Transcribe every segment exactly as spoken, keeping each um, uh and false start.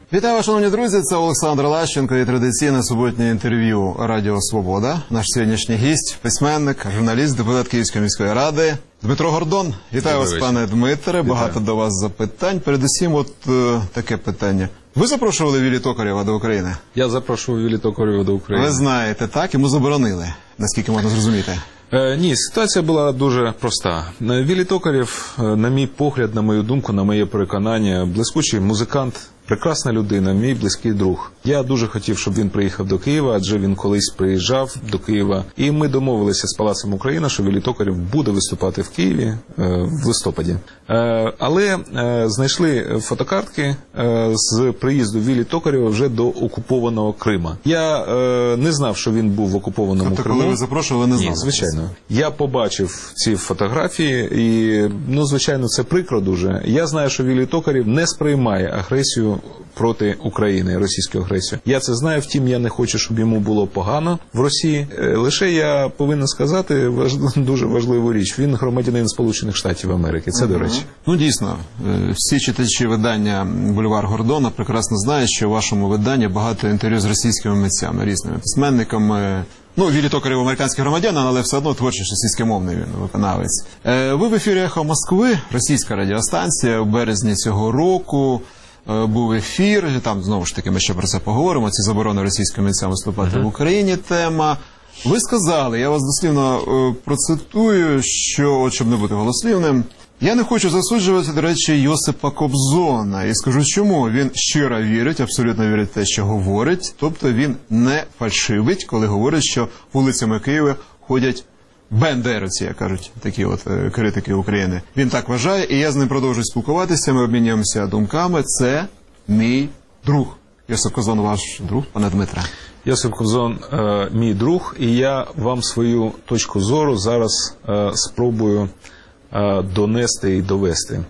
Вітаю вас, шановні друзі, це Олександр Лащенко і традиційне суботнє інтерв'ю Радіо Свобода. Наш сьогоднішній гість, письменник, журналіст, депутат Київської міської ради Дмитро Гордон. Вітаю вас, пане Дмитре, багато до вас запитань. Передусім, от е, таке питання. Ви запрошували Віллі Токарєва до України? Я запрошував Віллі Токарєва до України. Ви знаєте, так, йому заборонили, наскільки можна зрозуміти. Е, ні, ситуація була дуже проста. Віллі Токарєв, на мій погляд, на мою думку, на моє переконання, блискучий музикант, прекрасна людина, мій близький друг. Я дуже хотів, щоб він приїхав до Києва, адже він колись приїжджав до Києва. І ми домовилися з Палацом Україна, що Віллі Токарєв буде виступати в Києві е, в листопаді. Е, але е, знайшли фотокартки е, з приїзду Віллі Токарєва вже до окупованого Крима. Я е, не знав, що він був в окупованому тобто, Криму. Коли ви запрошували, не знали? Ні, звичайно. Я побачив ці фотографії і, ну, звичайно, це прикро дуже. Я знаю, що Віллі Токарєв не сприймає агресію проти України, російську агресію. Я це знаю, втім, я не хочу, щоб йому було погано в Росії. Лише я повинен сказати важ... дуже важливу річ. Він громадянин Сполучених Штатів Америки. Це, mm-hmm. до речі. Ну, дійсно. Всі читачі видання «Бульвар Гордона» прекрасно знають, що у вашому виданні багато інтерв'ю з російськими митцями, різними письменниками. Ну, Віллі Токарєв американський громадянин, але все одно творчий російськомовний він виконавець. Ви в ефірі «Ехо Москви», російська радіостанція, у березні цього року. Був ефір, там, знову ж таки, ми ще про це поговоримо, ці заборони російським митцям виступати uh-huh. в Україні тема. Ви сказали, я вас дослівно е, процитую, що, от, щоб не бути голослівним, я не хочу засуджувати, до речі, Йосипа Кобзона. І скажу чому. Він щиро вірить, абсолютно вірить в те, що говорить. Тобто він не фальшивить, коли говорить, що вулицями Києва ходять бендеровці, як кажуть такі от е, критики України. Він так вважає, і я з ним продовжую спілкуватися, ми обмінюємося думками. Це мій друг. Йосип Кобзон ваш друг, пане Дмитре? Йосип Кобзон е, мій друг, і я вам свою точку зору зараз е, спробую е, донести і довести.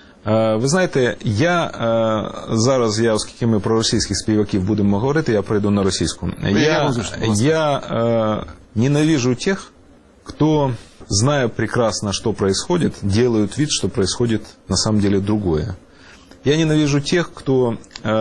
Е, ви знаєте, я е, зараз, я, оскільки ми про російських співаків будемо говорити, я перейду на російську. Я, я, я е, ненавижу тих, кто, зная прекрасно, что происходит, делают вид, что происходит на самом деле другое. Я ненавижу тех, кто,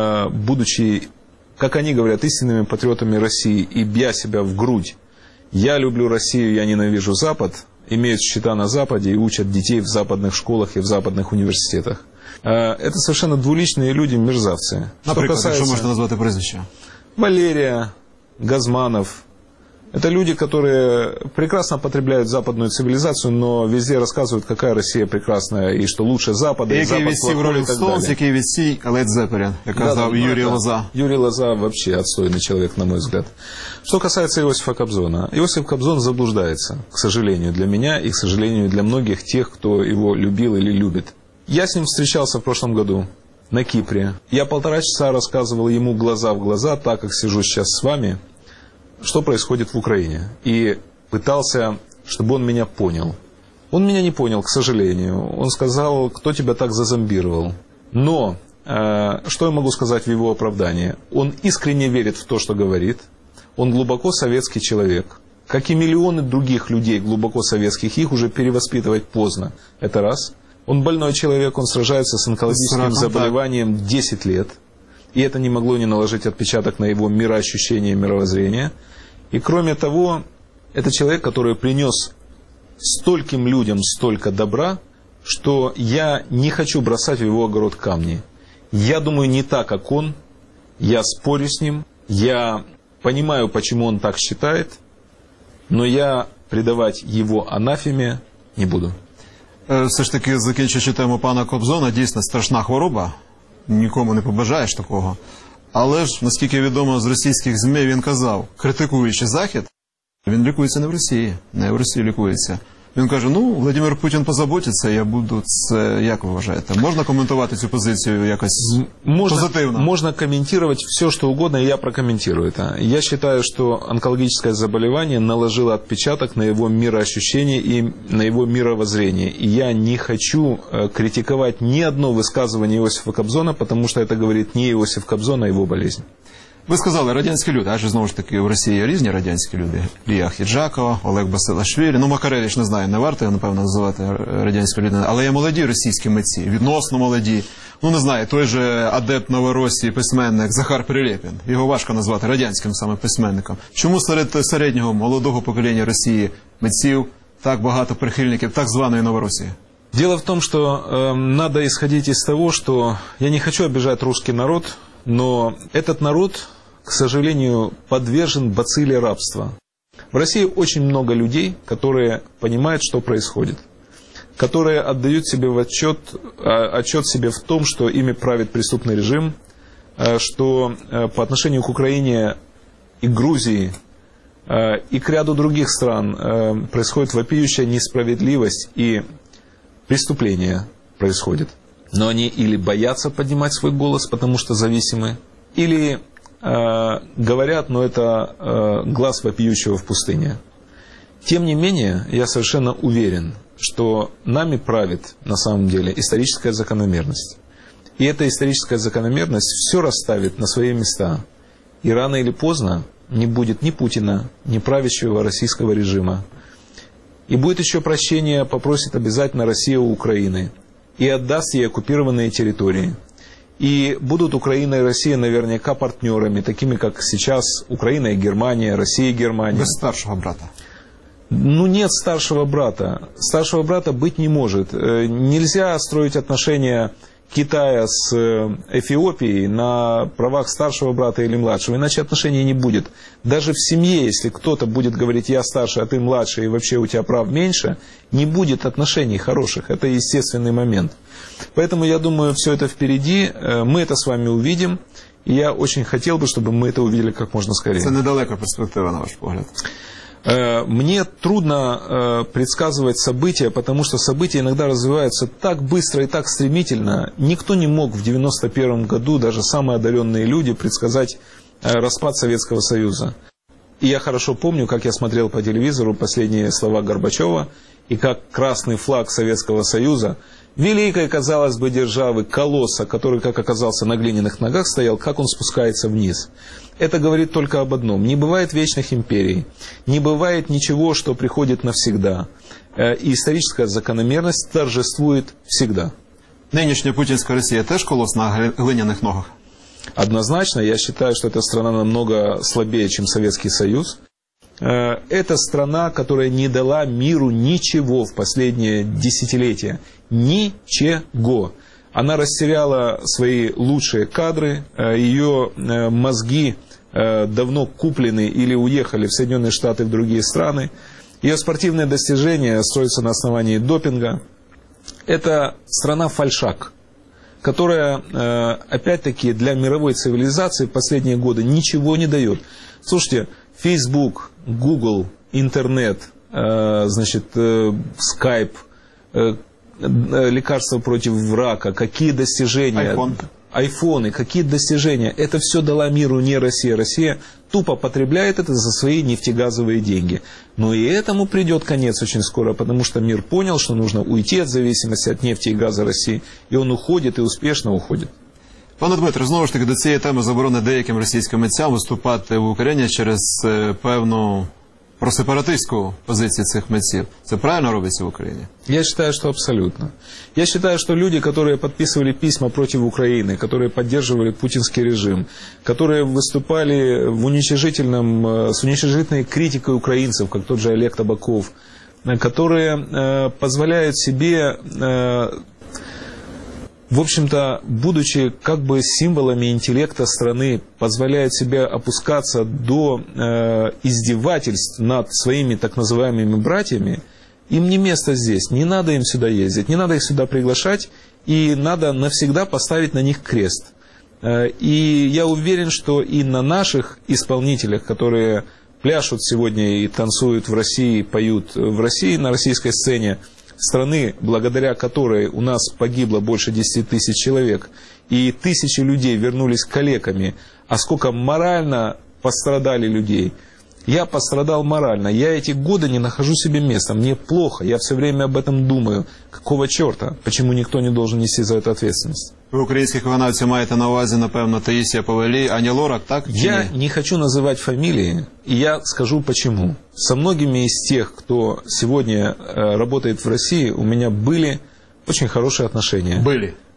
будучи, как они говорят, истинными патриотами России и бья себя в грудь, я люблю Россию, я ненавижу Запад, имеют счета на Западе и учат детей в западных школах и в западных университетах. Это совершенно двуличные люди, мерзавцы. Например, что можно назвать прозвище? Валерия, Газманов. Это люди, которые прекрасно потребляют западную цивилизацию, но везде рассказывают, какая Россия прекрасная, и что лучше Запада, и Запад плохой, и так далее. Який відсій Лед Зеппелін, як казав Юрий Лоза. Юрий Лоза вообще отстойный человек, на мой взгляд. Что касается Иосифа Кобзона. Иосиф Кобзон заблуждается, к сожалению, для меня и, к сожалению, для многих тех, кто его любил или любит. Я с ним встречался в прошлом году на Кипре. Я полтора часа рассказывал ему глаза в глаза, так как сижу сейчас с вами, что происходит в Украине. И пытался, чтобы он меня понял. Он меня не понял, к сожалению. Он сказал, кто тебя так зазомбировал. Но, э, что я могу сказать в его оправдании? Он искренне верит в то, что говорит. Он глубоко советский человек. Как и миллионы других людей глубоко советских, их уже перевоспитывать поздно. Это раз. Он больной человек, он сражается с онкологическим заболеванием десять лет. И это не могло не наложить отпечаток на его мироощущение и мировоззрение. И кроме того, это человек, который принес стольким людям столько добра, что я не хочу бросать в его огород камни. Я думаю не так, как он. Я спорю с ним. Я понимаю, почему он так считает. Но я предавать его анафеме не буду. Все ж таки, закінчуючи тему пана Кобзона, дійсно страшна хвороба. Нікому не побажаєш такого. Але ж, наскільки відомо з російських ЗМІ, він казав, критикуючи Захід, він лікується не в Росії, не в Росії лікується. Він каже, ну, Владимир Путін позаботиться, я буду це, як ви вважаєте? Можна коментувати цю позицію якось можно, позитивно? Можно комментировать все, что угодно, и я прокомментирую это. Я считаю, что онкологическое заболевание наложило отпечаток на его мироощущение и на его мировоззрение. И я не хочу критиковать ни одно высказывание Иосифа Кобзона, потому что это говорит не Иосиф Кобзон, а его болезнь. Ви сказали, радянські люди, адже знову ж таки в Росії є різні радянські люди. Лія Хіджакова, Олег Басилашвілі, ну Макаревич, не знаю, не варто, напевно, називати радянською людиною, але є молоді російські митці, відносно молоді. Ну, не знаю, той же адепт Новоросії, письменник Захар Прилєпін. Його важко назвати радянським саме письменником. Чому серед середнього молодого покоління Росії митців так багато прихильників так званої Новоросії? Дело в том, что э, надо исходить из того, что я не хочу обижать русский народ, но этот народ, к сожалению, подвержен бацилле рабства. В России очень много людей, которые понимают, что происходит, которые отдают себе в отчет, отчет себе в том, что ими правит преступный режим, что по отношению к Украине и Грузии и к ряду других стран происходит вопиющая несправедливость и преступления происходят. Но они или боятся поднимать свой голос, потому что зависимы, или э, говорят, но это э, глаз вопиющего в пустыне. Тем не менее, я совершенно уверен, что нами правит на самом деле историческая закономерность. И эта историческая закономерность все расставит на свои места. И рано или поздно не будет ни Путина, ни правящего российского режима. И будет еще прощение, попросит обязательно Россия у Украины. И отдаст ей оккупированные территории. И будут Украина и Россия наверняка партнерами, такими как сейчас Украина и Германия, Россия и Германия. Без старшего брата. Ну, нет старшего брата. Старшего брата быть не может. Нельзя строить отношения Китая с Эфиопией на правах старшего брата или младшего, иначе отношений не будет. Даже в семье, если кто-то будет говорить, я старше, а ты младший, и вообще у тебя прав меньше, не будет отношений хороших. Это естественный момент. Поэтому я думаю, все это впереди, мы это с вами увидим, и я очень хотел бы, чтобы мы это увидели как можно скорее. Это недалекая перспектива, на ваш взгляд. Мне трудно предсказывать события, потому что события иногда развиваются так быстро и так стремительно. Никто не мог в девяносто первом году, даже самые одаренные люди, предсказать распад Советского Союза. И я хорошо помню, как я смотрел по телевизору последние слова Горбачева, и как красный флаг Советского Союза, великой, казалось бы, державы, колосса, который, как оказался, на глиняных ногах стоял, как он спускается вниз. Это говорит только об одном. Не бывает вечных империй. Не бывает ничего, что приходит навсегда. И историческая закономерность торжествует всегда. Нынешняя путинская Россия тоже колосс на глиняных ногах? Однозначно. Я считаю, что эта страна намного слабее, чем Советский Союз. Это страна, которая не дала миру ничего в последние десятилетия. Ничего. Она растеряла свои лучшие кадры, ее мозги давно куплены или уехали в Соединенные Штаты, в другие страны. Ее спортивные достижения строятся на основании допинга. Это страна-фальшак, которая, опять-таки, для мировой цивилизации в последние годы ничего не дает. Слушайте, Facebook, Google, интернет, значит, Skype, лекарства против рака, какие достижения, iPhone. айфоны, какие достижения, это все дала миру не Россия. Россия тупо потребляет это за свои нефтегазовые деньги. Но и этому придет конец очень скоро, потому что мир понял, что нужно уйти от зависимости от нефти и газа России, и он уходит, и успешно уходит. Пане Дмитро, знову ж таки, до цієї теми заборони деяким російським митцям виступати в Україні через певну просепаратистську позицию цих митців. Это правильно робится в Украине? Я считаю, что абсолютно. Я считаю, что люди, которые подписывали письма против Украины, которые поддерживали путинский режим, которые выступали в уничижительном, с уничижительной критикой украинцев, как тот же Олег Табаков, которые э, позволяют себе... Э, В общем-то, будучи как бы символами интеллекта страны, позволяют себе опускаться до э, издевательств над своими так называемыми братьями, им не место здесь, не надо им сюда ездить, не надо их сюда приглашать, и надо навсегда поставить на них крест. Э, и я уверен, что и на наших исполнителях, которые пляшут сегодня и танцуют в России, поют в России, на российской сцене, страны, благодаря которой у нас погибло больше десяти тысяч человек, и тысячи людей вернулись калеками, а сколько морально пострадали людей. Я пострадал морально, я эти годы не нахожу себе места, мне плохо, я все время об этом думаю. Какого черта? Почему никто не должен нести за это ответственность? Ви українських виконавців маєте на увазі, напевно, Таїсія Повалій, Ані Лорак, так? Я не хочу называть фамилии, и я скажу почему. Со многими из тех, кто сегодня работает в России, у меня были очень хорошие отношения. Были?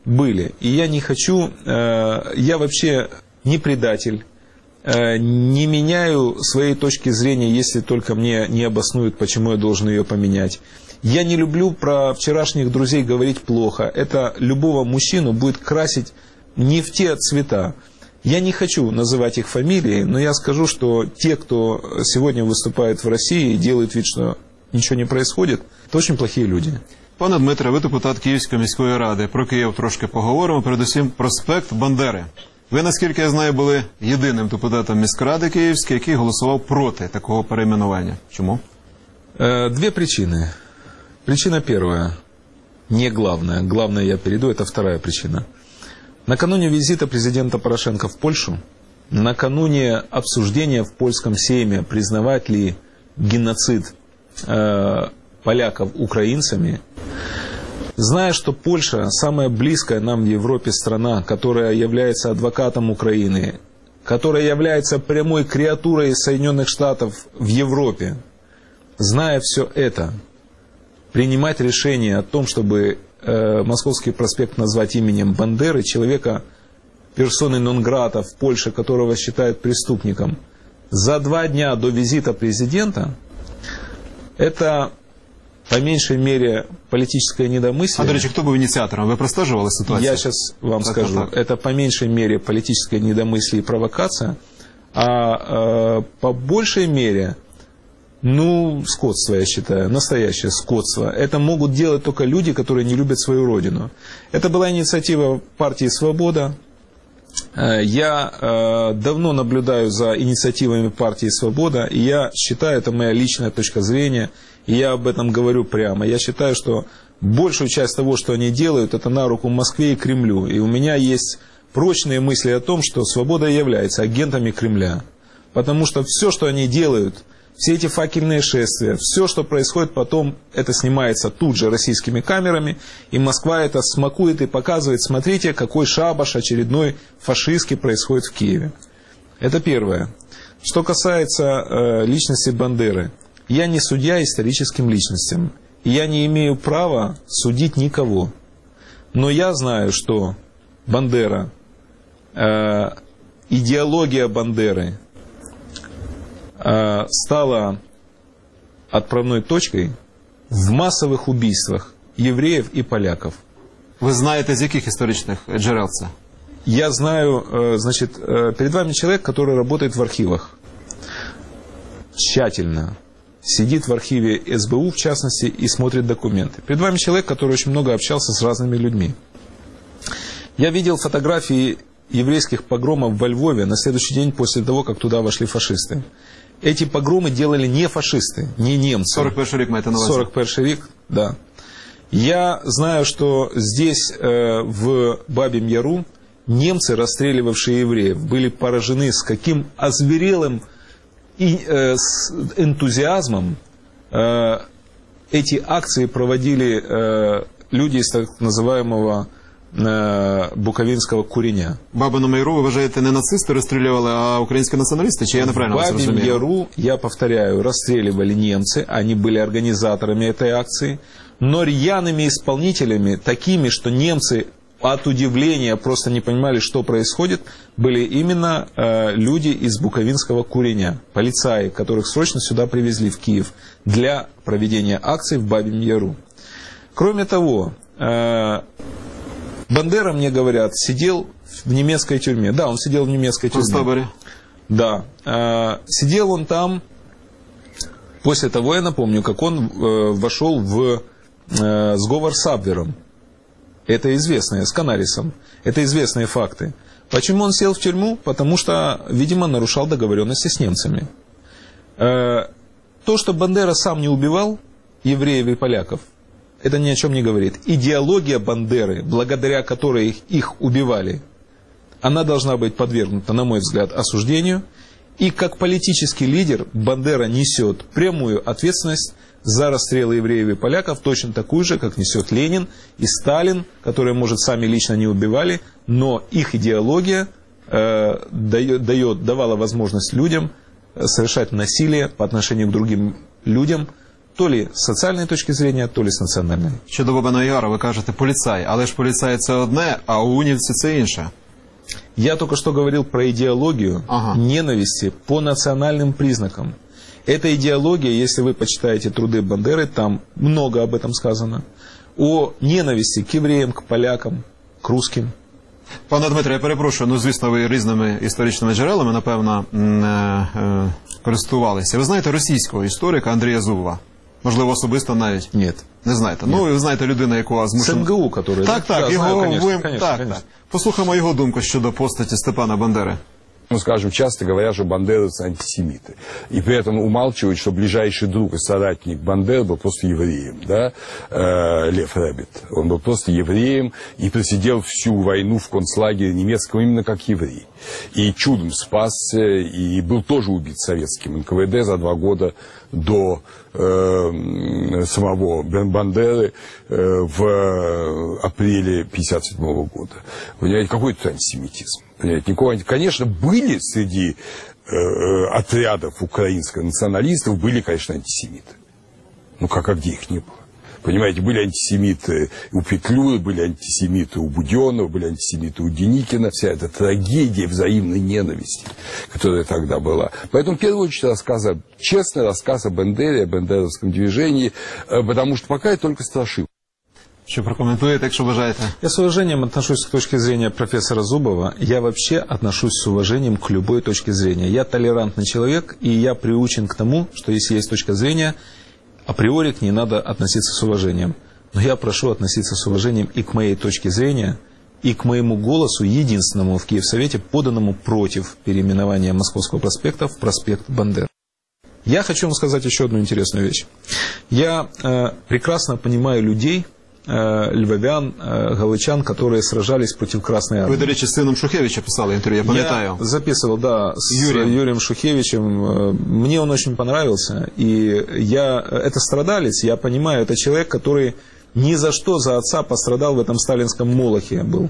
были. И я не хочу, э, я вообще не предатель, э, не меняю своей точки зрения, если только мне не обоснуют, почему я должен ее поменять. Я не люблю про вчерашних друзей говорить плохо. Это любого мужчину будет красить не в те цвета. Я не хочу называть их фамилии, но я скажу, что те, кто сегодня виступает в России и делают вид, що нічого не происходит, это очень плохие люди. Пане Дмитре, ви депутат Київської міської ради. Про Київ трошки поговоримо. Передусім, проспект Бандери. Ви, наскільки я знаю, були єдиним депутатом міськради Київської, який голосував проти такого перейменування. Чому? Две причины. Причина первая, не главная. Главное я перейду, это вторая причина. Накануне визита президента Порошенко в Польшу, накануне обсуждения в польском сейме, признавать ли геноцид э, поляков украинцами, зная, что Польша самая близкая нам в Европе страна, которая является адвокатом Украины, которая является прямой креатурой Соединенных Штатов в Европе, зная все это, принимать решение о том, чтобы э, Московский проспект назвать именем Бандеры, человека, персоны нон-грата в Польше, которого считают преступником, за два дня до визита президента, это по меньшей мере политическое недомыслие. А, до речі, хто був ініціатором? Ви простежували ситуацію? Я сейчас вам так, скажу. Так, так. Это по меньшей мере политическое недомыслие и провокация, а э, по большей мере, ну, скотство, я считаю, настоящее скотство. Это могут делать только люди, которые не любят свою родину. Это была инициатива партии «Свобода». Я э, давно наблюдаю за инициативами партии «Свобода», и я считаю, это моя личная точка зрения, и я об этом говорю прямо. Я считаю, что большую часть того, что они делают, это на руку Москве и Кремлю. И у меня есть прочные мысли о том, что «Свобода» является агентами Кремля. Потому что все, что они делают, все эти факельные шествия, все, что происходит потом, это снимается тут же российскими камерами, и Москва это смакует и показывает, смотрите, какой шабаш очередной фашистский происходит в Киеве. Это первое. Что касается э, личности Бандеры, я не судья историческим личностям, и я не имею права судить никого. Но я знаю, что Бандера, э, идеология Бандеры, стала отправной точкой в массовых убийствах евреев и поляков. Ви знаєте, з яких історичних джерел це? Я знаю, значит, перед вами человек, который работает в архивах. Тщательно сидит в архиве эс бэ у, в частности, и смотрит документы. Перед вами человек, который очень много общался с разными людьми. Я видел фотографии еврейских погромов во Львове на следующий день после того, как туда вошли фашисты. Эти погромы делали не фашисты, не немцы. сорок перший рік маєте на увазі? сорок перший рік, да. Я знаю, что здесь, э, в Бабьем Яру, немцы, расстреливавшие евреев, были поражены, с каким озверелым и, э, с энтузиазмом э, эти акции проводили э, люди из так называемого буковинського куреня. Бабину Яру, ви вважаєте, не нацисти розстрілювали, а українські націоналісти? Чи я неправильно вас розумію? В Бабьем Яру, я повторяю, расстреливали немцы, они были организаторами этой акции, но рьяными исполнителями, такими, что немцы от удивления просто не понимали, что происходит, были именно э, люди из буковинского куреня, полицаи, которых срочно сюда привезли, в Киев, для проведения акций в Бабьем Яру. Кроме того, э, Бандера, мне говорят, сидел в немецкой тюрьме. Да, он сидел в немецкой тюрьме. В Концтаборе. Да. Э, сидел он там после того, я напомню, как он э, вошел в э, сговор с Абвером. Это известное, с Канарисом. Это известные факты. Почему он сел в тюрьму? Потому что, видимо, нарушал договоренности с немцами. Э, то, что Бандера сам не убивал евреев и поляков, это ни о чем не говорит. Идеология Бандеры, благодаря которой их убивали, она должна быть подвергнута, на мой взгляд, осуждению. И как политический лидер Бандера несет прямую ответственность за расстрелы евреев и поляков, точно такую же, как несет Ленин и Сталин, которые, может, сами лично не убивали, но их идеология э, дает, дает, давала возможность людям совершать насилие по отношению к другим людям, то ли с социальной точки зрения, то ли с национальной. Щодо Бабиного Яру, ви кажете поліцай, але ж поліцай це одне, а унівці це інше. Я только что говорил про идеологию Ага. ненависти по национальным признакам. Эта идеология, если вы почитаете труды Бандеры, там много об этом сказано. О ненависти к евреям, к полякам, к русским. Пане Дмитре, я перепрошую, ну, звісно, ви різними історичними джерелами, напевно, м, е, е, користувалися. Ви знаєте російського історика Андрія Зубова? Можливо, особисто навіть? Нет. Не знаєте. Ну, ви знаєте людину, яку С змушена... МГУ, который... Так, так, Да, його... знаю, конечно, ви- конечно, так, конечно. так. Послухаємо його думку щодо постаті Степана Бандери. Ну, скажем, часто говорят, что бандеровцы антисемиты. И при этом умалчивают, что ближайший друг и соратник Бандеры был просто евреем, да, э, Лев Ребет. Он был просто евреем и просидел всю войну в концлагере немецком именно как еврей. И чудом спасся, и был тоже убит советским эн ка вэ дэ за два года до э, самого Бандеры э, в апреле пятьдесят седьмого года. Понимаете, какой это антисемитизм? Понимаете, никакого... Конечно, были среди э, отрядов украинских националистов, были, конечно, антисемиты. Ну, как, а где их не было? Понимаете, были антисемиты у Петлюры, были антисемиты у Буденова, были антисемиты у Деникина. Вся эта трагедия взаимной ненависти, которая тогда была. Поэтому, в первую очередь, рассказ, о- честный рассказ о Бандере, о бандеровском движении, э, потому что пока это только страшилка. Що прокоментуєте, якщо бажаєте? Я с уважением отношусь к точке зрения профессора Зубова. Я вообще отношусь с уважением к любой точке зрения. Я толерантный человек, и я приучен к тому, что если есть точка зрения, априори к ней надо относиться с уважением. Но я прошу относиться с уважением и к моей точке зрения, и к моему голосу, единственному в Киевсовете, поданному против переименования Московского проспекта в проспект Бандеры. Я хочу вам сказать еще одну интересную вещь. Я э, прекрасно понимаю людей, э, львовян, э, галичан, которые сражались против Красной Ви, Армии. до речі, з сином Шухевича писали інтерв'ю, я пам'ятаю. Я записывал, да, с Юрием. Юрием, Шухевичем. Э, Мне он очень понравился. И я, это страдалец, я понимаю, это человек, который ни за что за отца пострадал в этом сталинском молохе был.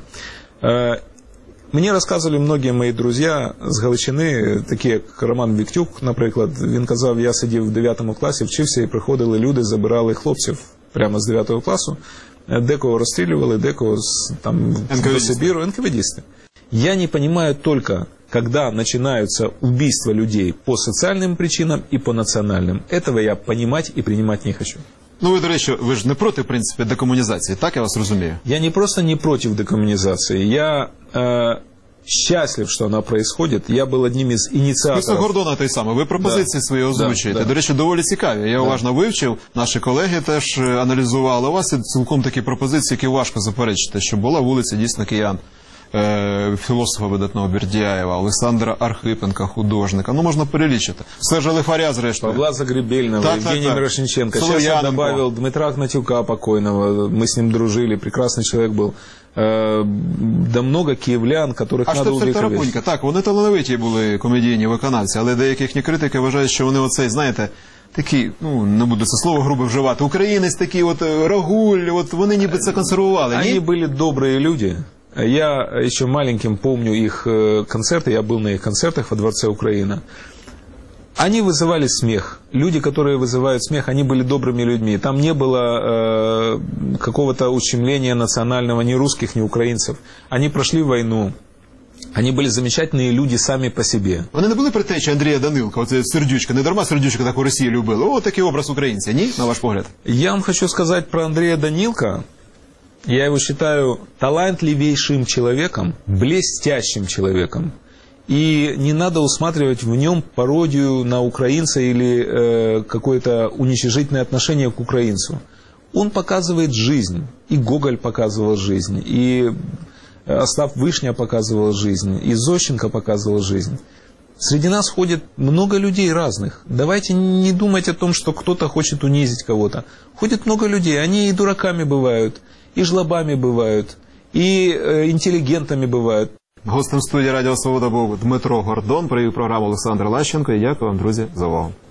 Э, Мені розказували многі мої друзі з Галичини, такі як Роман Віктюк, наприклад. Він казав, я сидів в дев'ятому класі, вчився, і приходили люди, забирали хлопців прямо з дев'ятого класу. Декого розстрілювали, декого з, там, до НКВДисты. Сибиру, эн ка вэ дисты. Я не понимаю только, когда начинаются убийства людей по социальным причинам и по национальным. Этого я понимать и принимать не хочу. Ну, ви, до речі, ви ж не проти, в принципі, декомунізації, так я вас розумію? Я не просто не против декоммунизации, я э, счастлив, что она происходит. Я был одним из Список инициаторов. Гордона той самий. Ви пропозиції свої озвучуєте. Да, да. До речі, доволі цікаві. Я уважно вивчив, наші колеги теж е, аналізували. У вас є цілком такі пропозиції, які важко заперечити, що була вулиця дійсно киян. Е, філософа видатного Бердяєва, Олександра Архипенка, художника. Ну, можна перелічити. Сержа Лифаря, зрештою. Павла Загребельного, Так, так, Евгения так. Мирошниченко. Сейчас я Соловьяненко. добавил Дмитра Гнатюка покойного. Мы с ним дружили, прекрасный человек был. Э, да много киевлян, которых А надо Штепсель увековечить. Тарапунька, так, вони талановиті були комедійні виконавці, але деякі їхні критики вважають, що вони оцей, знаєте, такі, ну, не буду це слово грубо вживати, українець такий, от, е, Рагуль, от вони ніби це консервували, Они ні? были добрые люди. Я еще маленьким помню их э, концерты, я был на их концертах во Дворце Украина. Они вызывали смех. Люди, которые вызывают смех, они были добрыми людьми. Там не было э, какого-то ущемления национального ни русских, ни украинцев. Они прошли войну. Они были замечательные люди сами по себе. Вони не були предтечі Андрія Данилка, оце Сердючка, не дарма Сердючка так у Росії любили. О, такий образ українця, ні, на ваш погляд? Я вам хочу сказать про Андрея Данилка. Я его считаю талантливейшим человеком, блестящим человеком. И не надо усматривать в нем пародию на украинца или э, какое-то уничижительное отношение к украинцу. Он показывает жизнь. И Гоголь показывал жизнь, и Остап Вышня показывал жизнь, и Зощенко показывал жизнь. Среди нас ходит много людей разных. Давайте не думать о том, что кто-то хочет унизить кого-то. Ходит много людей, они и дураками бывают, и жлобами бывают, и э, интеллигентами бывают. Гостем студії Радіо Свобода був Дмитро Гордон, провів програму Олександр Лащенко. І дякую вам, друзі, за увагу.